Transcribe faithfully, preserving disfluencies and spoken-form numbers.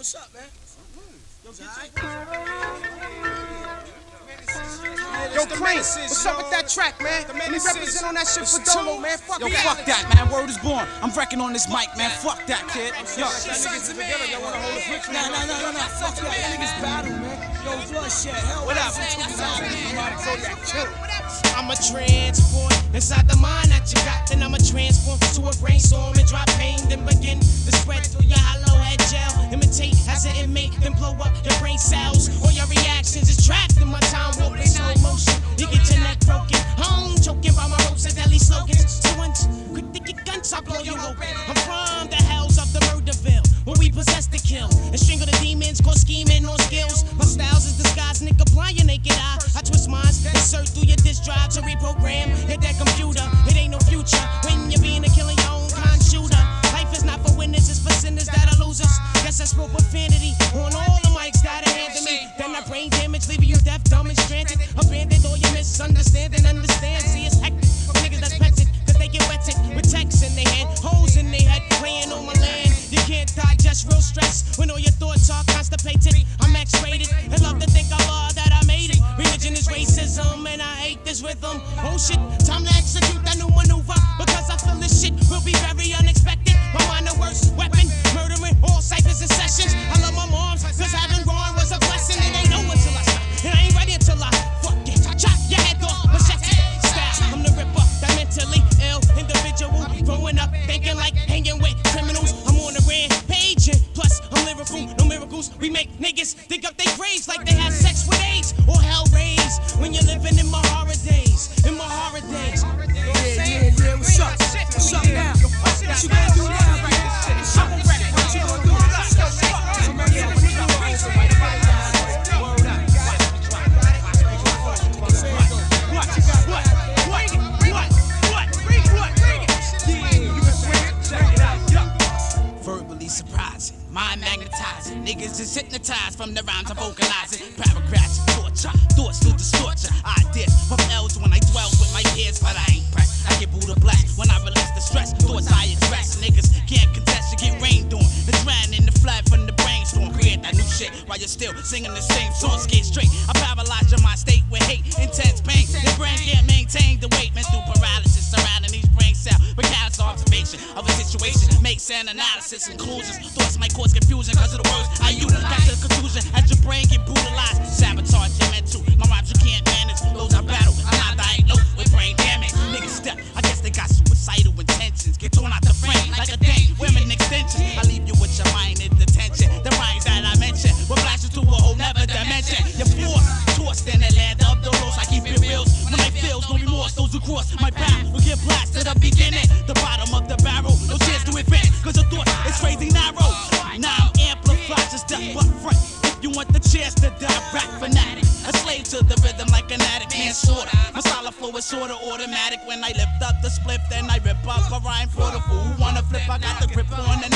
what's up, man? Yo, Yo, Prince, what's up with that track, man? Let me represent on that shit for Dolo, man. Fuck Yo, that. fuck that, man. Word is born. I'm wrecking on this mic, man. Fuck that, kid. Yo, nah, nah, nah, nah, nah. Fuck that. Niggas battle, man. Yo, bloodshed. Hell, what up? I'm a transport inside the mind that you got. Then I'm a transform to a brainstorm and drop pain. Then begin to spread through your hollow head gel. Imitate as an inmate, then blow up your brain cells. All your reactions is trapped in my time warp in slow motion. You get your neck broken, home choking by my ropes and deadly slogans. So once quick to get guns, I'll blow you open. I'm from the hells of the Murderville, where we possess to kill and strangle the demons, cause scheming on skills. My styles is disguised, nigga, blind your naked eye. I twist minds, insert through your disk drive to reprogram. Hit that computer, it ain't no future when you're being a killing your own kind shooter. Life is not for winners, it's for sinners that are losers. Guess I spoke profanity on all the mics that are handed me. Then I brain damage, leaving you deaf, dumb, and stranded. Abandoned all your misunderstanding, understand. See, it's hectic for niggas that's petted, cause they get wetted with texts in their head, holes in their head, playing on my land. You can't digest real stress when all your thoughts are constipated. I'm X-rated and love to think I love that I made it. Religion is racism and I hate this rhythm. Oh shit, time to execute that new maneuver, because I feel this shit will be very unexpected. My mind the worst weapon, murdering all ciphers and sessions. I love my moms, cause having wrong was a blessing. It ain't over till I stop, and I ain't ready until I fuck it. Chop your head off, machete style. I'm the ripper, that mentally ill individual. Growing up, thinking like hanging with criminals. I'm on the rampage, and plus I'm lyrical. No miracles, we make niggas dig up their graves like they had sex with AIDS or hell raised. When you're living in my horror days, in my horror days. Yeah, yeah, yeah, what's up? What's up now? What you gonna do now? I'm ready. What you gonna do? Verbally surprising, mind magnetizing. Niggas is hypnotized from the rhymes I'm vocalizing. Paragraphs, torture, thoughts to distort your ideas. From L's when I dwell with my peers, but I ain't pressed. I get Buddha blessed when I release the stress. Thoughts I address, niggas can't contest. You get rained on. The drown in the flood from the brainstorm. Create that new shit while you're still singing the same song. Skate straight. I paralyze your mind state with hate, intense pain. Your brain can't maintain the weight. Mental paralysis surrounding these brain cells. With callous observation of a situation makes an analysis, conclusions. Thoughts might cause confusion because of the words I use. Back to the conclusion as your brain get brutalized. Sabotage your mental. My rhymes you can't manage. Those I battle. I'm not diagnosed with brain damage. Niggas step. I guess they got suicidal intentions. Get torn out the frame like a thing. Women extension. I leave you with your mind in detention. The rhymes that I mentioned will blast you to a whole nother dimension. You're forced, tossed in the land of the lost. I keep it real. When I feels no remorse, those who cross my path will get blasted at the beginning. The bottom of the barrel. No chance to advance. Cause the thought is crazy narrow. Now I'm amplified, just step up front. If you want the chance to die, rap fanatic. A slave to the rhythm like an addict, can't sort of. My style of flow is sorta automatic. When I lift up the split, then I rip up a rhyme for the fool who wanna flip. I got the grip on the